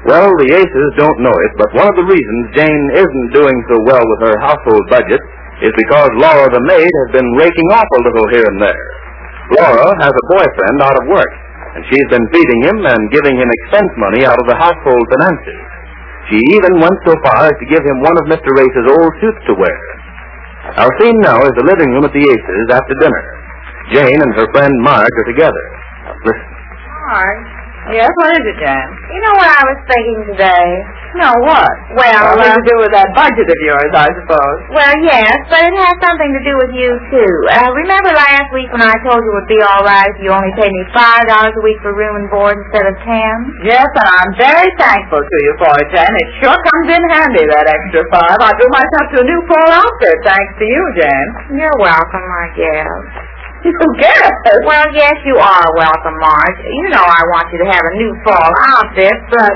Well, the Aces don't know it, but one of the reasons Jane isn't doing so well with her household budget is because Laura the maid has been raking off a little here and there. Laura has a boyfriend out of work, and she's been feeding him and giving him expense money out of the household finances. She even went so far as to give him one of Mr. Race's old suits to wear. Our scene now is the living room at the Aces after dinner. Jane and her friend Marge are together. Now, listen. Marge? Yes, what is it, Jan? You know what I was thinking today? No, what? Well, something to do with that budget of yours, I suppose. Well, yes, but it has something to do with you, too. Remember last week when I told you it would be all right if you only paid me $5 a week for room and board instead of $10? Yes, and I'm very thankful to you for it, Jan. It sure comes in handy, that extra $5. I drew myself to a new fall outfit, thanks to you, Jan. You're welcome, I guess. You guess? Well, yes, you are welcome, Marge. You know I want you to have a new fall outfit, but,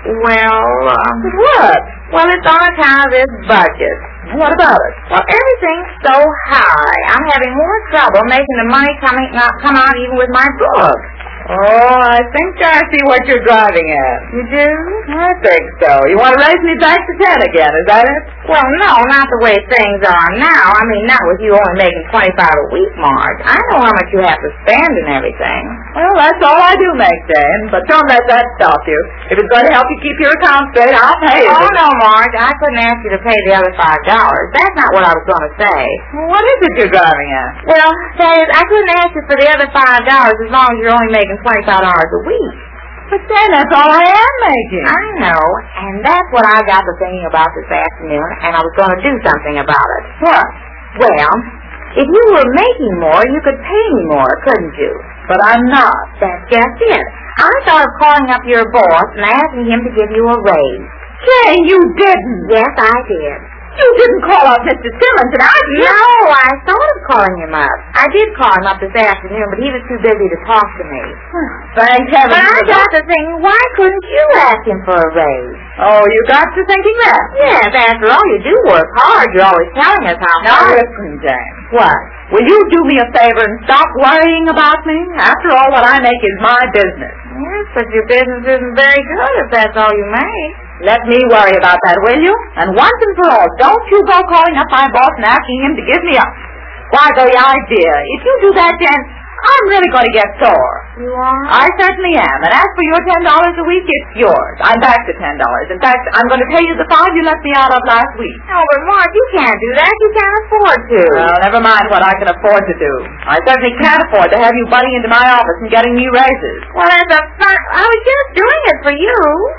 what? Well, it's on account of this budget. What about it? Well, everything's so high. I'm having more trouble making the money come out even with my books. Oh, I think I see what you're driving at. You do? I think so. You want to raise me back to 10 again, is that it? Well, no, not the way things are now. I mean, not with you only making $25 a week, Marge. I know how much you have to spend and everything. Well, that's all I do make, Jane. But don't let that stop you. If it's going to help you keep your account straight, I'll pay you. Oh, no, Marge. I couldn't ask you to pay the other $5. That's not what I was going to say. Well, what is it you're driving at? Well, that is, I couldn't ask you for the other $5 as long as you're only making $25 a week. But then that's all I am making. I know, and that's what I got to thinking about this afternoon, and I was going to do something about it. What? Well, if you were making more, you could pay me more, couldn't you? But I'm not. That's just it. I thought of calling up your boss and asking him to give you a raise. Jane, you didn't. Yes, I did. You didn't call up Mr. Simmons, and I did. No, I thought of calling him up. I did call him up this afternoon, but he was too busy to talk to me. Thank heaven. But I got to thinking, why couldn't you ask him for a raise? Oh, you got to thinking that? Yes, after all, you do work hard. You're always telling us how Now, hard. listen, Jane. What? Will you do me a favor and stop worrying about me? After all, what I make is my business. Yes, but your business isn't very good if that's all you make. Let me worry about that, will you? And once and for all, don't you go calling up my boss and asking him to give me up. Why, the idea. If you do that, Jen, I'm really going to get sore. You are? I certainly am. And as for your $10 a week, it's yours. I'm back to $10. In fact, I'm going to pay you the $5 you let me out of last week. No, but Mark, you can't do that. You can't afford to. Well, never mind what I can afford to do. I certainly can't afford to have you butting into my office and getting me raises. Well, I was just doing it for you.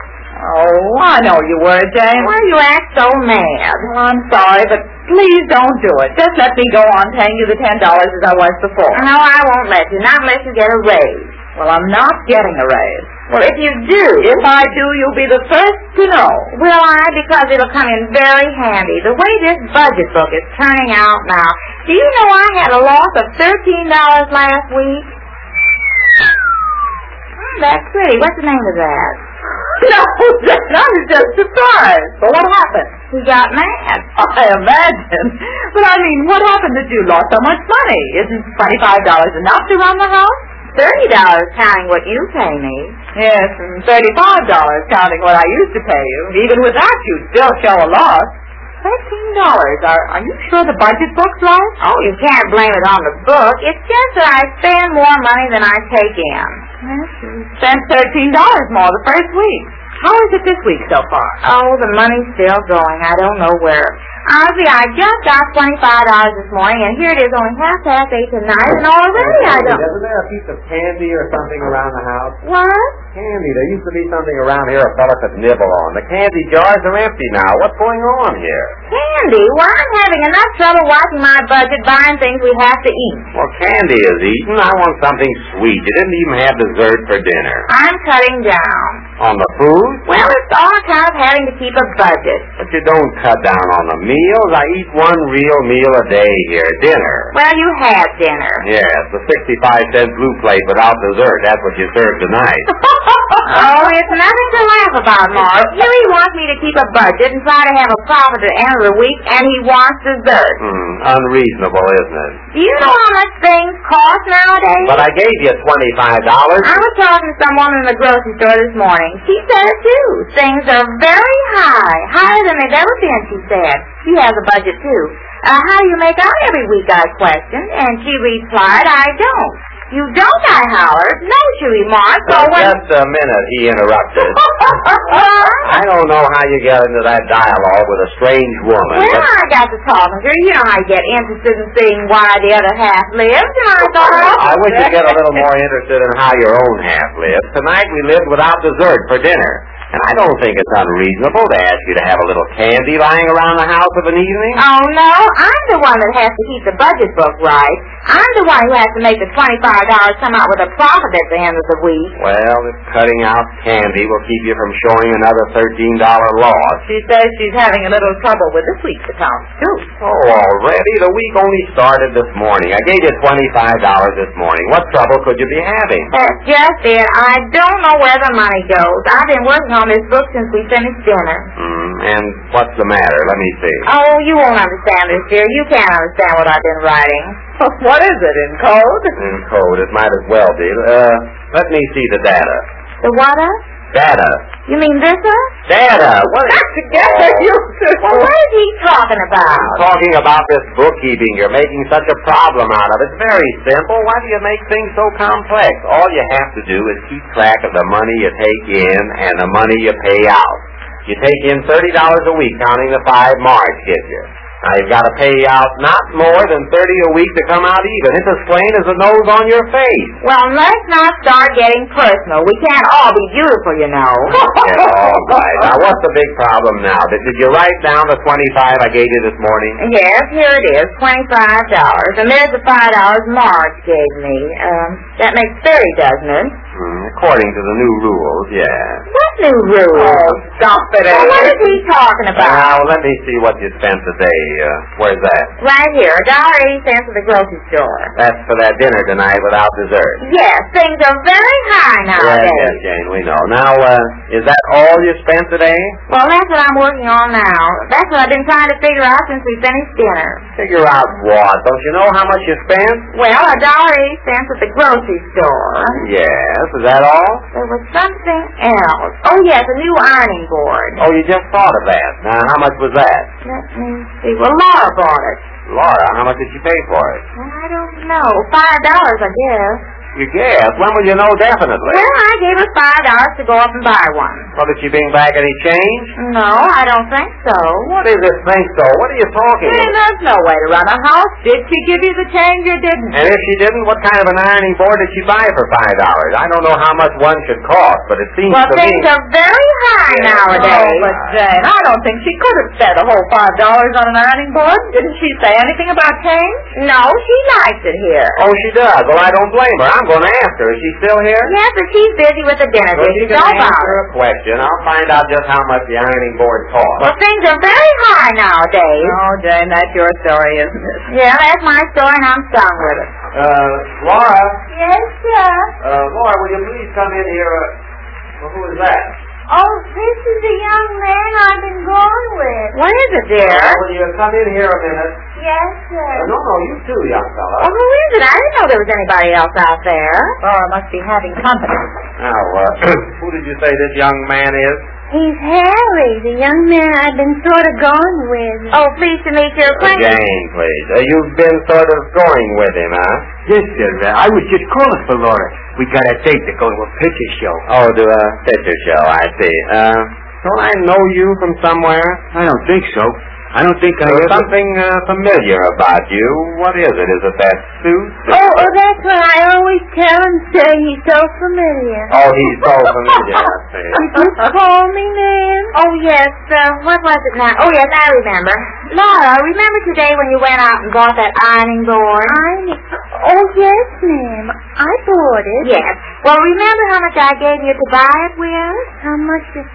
Oh, I know you were, Jane. Why do you act so mad? Well, I'm sorry, but please don't do it. Just let me go on paying you the $10 as I was before. No, I won't let you. Not unless you get a raise. Well, I'm not getting a raise. Well, if you do... If I do, you'll be the first to know. Will I? Because it'll come in very handy. The way this budget book is turning out now. Do you know I had a loss of $13 last week? That's pretty. What's the name of that? No, I was just surprised. But what happened? He got mad. I imagine. But I mean, what happened that you lost so much money? Isn't $25 enough to run the house? $30 counting what you pay me. Yes, and $35 counting what I used to pay you. Even with that, you'd still show a loss. $13. Are you sure the budget book's right? Oh, you can't blame it on the book. It's just that I spend more money than I take in. Yes, you spent $13 more the first week. How is it this week so far? Oh, the money's still going. I don't know where. Honestly, I just got $25 this morning, and here it is only 8:30 tonight, and already I don't... Isn't there a piece of candy or something around the house? What? Candy. There used to be something around here a fella could nibble on. The candy jars are empty now. What's going on here? Candy? Well, I'm having enough trouble watching my budget buying things we have to eat. Well, candy is eaten. I want something sweet. You didn't even have dessert for dinner. I'm cutting down. On the food? Well, it's all kind of having to keep a budget. But you don't cut down on the meals. I eat one real meal a day here, dinner. Well, you had dinner. Yes, the 65-cent blue plate without dessert. That's what you served tonight. Oh, it's nothing to laugh about, Mark. Huey wants me to keep a budget and try to have a profit at the end of the week, and he wants dessert. Unreasonable, isn't it? Do you know how much things cost nowadays? But I gave you $25. I was talking to some woman in the grocery store this morning. She said it too. Things are very high. Higher than they've ever been, she said. She has a budget too. How do you make out every week, I questioned, and she replied, I don't. You don't, I hollered. No, she remarked. So when... Just a minute, he interrupted. I don't know how you get into that dialogue with a strange woman. Well, I got to talking to her. You know how you get interested in seeing why the other half lives, and I thought... I wish you'd get a little more interested in how your own half lives. Tonight we lived without dessert for dinner. And I don't think it's unreasonable to ask you to have a little candy lying around the house of an evening. Oh, no. I'm the one that has to keep the budget book right. I'm the one who has to make the $25 come out with a profit at the end of the week. Well, if cutting out candy will keep you from showing another $13 loss. She says she's having a little trouble with this week's accounts, too. Oh, already? The week only started this morning. I gave you $25 this morning. What trouble could you be having? That's just it. I don't know where the money goes. I've been working on this book since we finished dinner. And what's the matter? Let me see. Oh, you won't understand this, dear. You can't understand what I've been writing. What is it, in code? In code, it might as well be. Let me see the data. The what? Data. You mean this? Data. What? Back together, you two. Well, what is he talking about? I'm talking about this bookkeeping. You're making such a problem out of it. It's very simple. Why do you make things so complex? All you have to do is keep track of the money you take in and the money you pay out. You take in $30 a week, counting the 5 Marge gives you. Now, you've got to pay out not more than $30 a week to come out even. It's as plain as the nose on your face. Well, let's not start getting personal. We can't all be beautiful, you know. Yeah, all right. Now, what's the big problem now? Did you write down the $25 I gave you this morning? Yes, here it is, $25. And there's the $5 Marge gave me. That makes 30, doesn't it? According to the new rules, yeah. What new rules? Oh, stop it, Well, what is he talking about? Now, let me see what you spent today. Where's that? Right here, $1.80 at the grocery store. That's for that dinner tonight without dessert. Yes, things are very high nowadays. Yes, Jane, we know. Now, is that all you spent today? Well, that's what I'm working on now. That's what I've been trying to figure out since we finished dinner. Figure out what? Don't you know how much you spent? Well, $1.80 at the grocery store. Yes, is that all? There was something else. Oh, yes, a new ironing board. Oh, you just thought of that. Now, how much was that? Let me see. Well, Laura bought it. Laura, how much did she pay for it? Well, I don't know. $5, I guess. You guess. When will you know definitely? Well, I gave her $5 to go up and buy one. Well, did she bring back any change? No, I don't think so. What is this think so? What are you talking Hey, about? there's no way to run a house. Did she give you the change or didn't? And if she didn't, what kind of an ironing board did she buy for $5? I don't know how much one should cost, but it seems Well, to me... things are very high nowadays. Oh, but Jane, I don't think she could have spent a whole $5 on an ironing board. Didn't she say anything about change? No, she likes it here. Oh, she does. Well, I don't blame her. I'm going to ask her. Is she still here? Yes, but she's busy with the dinner Well, dishes. you can Don't answer bother. a question. I'll find out just how much the ironing board costs. Well, things are very high nowadays. Oh, Jane, that's your story, isn't it? Yeah, that's my story, and I'm stung with it. Laura? Yes, sir. Laura, will you please come in here? Well, who is that? Oh, this is the young man I've been going with. What is it, dear? Will you come in here a minute? Yes, sir. No, you too, young fella. Oh, who is it? I didn't know there was anybody else out there. Laura must be having company. Now, who did you say this young man is? He's Harry, the young man I've been sort of going with. Oh, pleased to meet your acquaintance. Jane, please. You've been sort of going with him, huh? Yes, sir. I was just calling for Laura. We got a date to go to a picture show. Oh, to a picture show, I see. Don't I know you from somewhere? I don't think so. I don't think I There's ever... something familiar about you. What is it? Is it that suit? Oh, that's what I always tell him, sir. He's so familiar. Oh, he's so familiar, I see. Did you call me, ma'am? Oh, yes. What was it now? Oh, yes, I remember. Laura, remember today when you went out and bought that ironing board? Oh, yes, ma'am. I bought it. Yes. Well, remember how much I gave you to buy it with? How much is...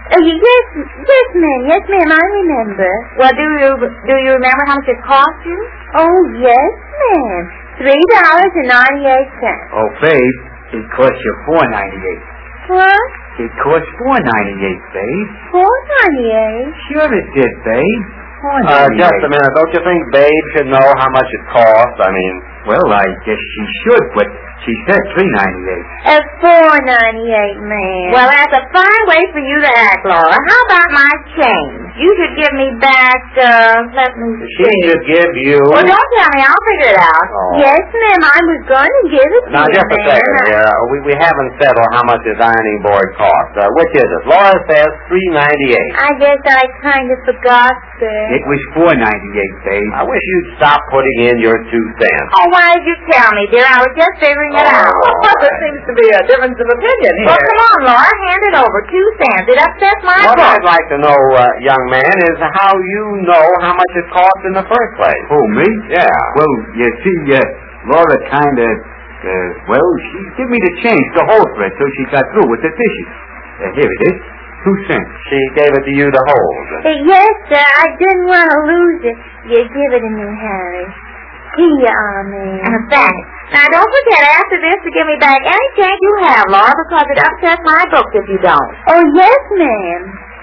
yes, ma'am. Yes, ma'am, I remember. Well, do you remember how much it cost you? Oh, yes, ma'am. $3.98. Oh, babe, it cost you $4.98. What? It cost $4.98, babe. $4.98? Sure it did, babe. Just a minute. Don't you think Babe should know how much it costs? I mean... Well, I guess she should, but she said $3.98. It's $4.98, man. Well, that's a fine way for you to act, Laura. How about my change? You should give me back, let me She see. should give you... Well, don't tell me. I'll figure it out. Oh. Yes, ma'am. I was going to give it to Now, you, just a second here. We haven't settled how much this ironing board costs. Which is it? Laura says $3.98. I guess I kind of forgot, sir. It was $4.98, babe. I wish you'd stop putting in your 2 cents. Oh, why did you tell me, dear? I was just figuring it out. There seems to be a difference of opinion here. Well, come on, Laura. Hand it over. 2 cents. It upsets my What book. I'd like to know, young man, is how you know how much it costs in the first place. Oh, me? Yeah. Well, you see, Laura kind of, she gave me the change to hold for it till she got through with the dishes. Here it is. 2 cents. She gave it to you to hold. Yes, sir. I didn't want to lose it. You give it to me, Harry. Here you are, ma'am. Thanks. Now, don't forget after this to give me back any change you have, Laura, because it upsets my books if you don't. Oh, yes, ma'am.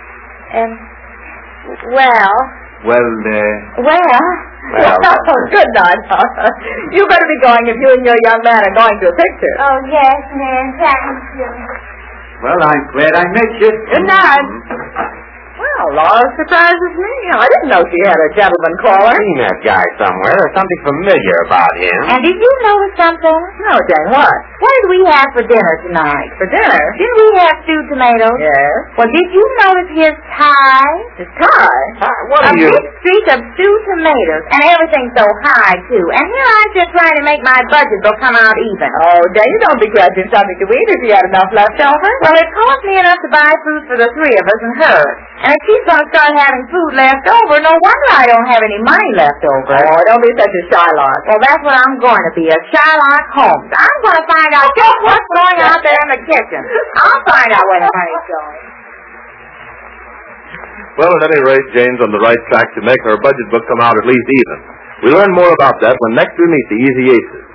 Well... Good night. You better be going if you and your young man are going to a picture. Oh, yes, ma'am. Thank you. Well, I'm glad I met you. Good night. Well, Laura surprises me. I didn't know she had a gentleman caller. I've seen that guy somewhere. There's something familiar about him. And did you notice something? No, Jane, what? What did we have for dinner tonight? For dinner? Didn't we have stewed tomatoes? Yes. Well, did you notice his tie? His tie? What A are you... big streak of stewed tomatoes. And everything's so high, too. And here I'm just trying to make my budget bill come out even. Oh, Jane, you don't begrudge him something to eat if he had enough left over. Well, it cost me enough to buy food for the 3 of us and her. And if she's going to start having food left over, no wonder I don't have any money left over. Oh, don't be such a Shylock. Well, that's what I'm going to be, a Shylock Holmes. I'm going to find out just what's going out there in the kitchen. I'll find out where the money's going. Well, at any rate, Jane's on the right track to make her budget book come out at least even. We learn more about that when next we meet the Easy Aces.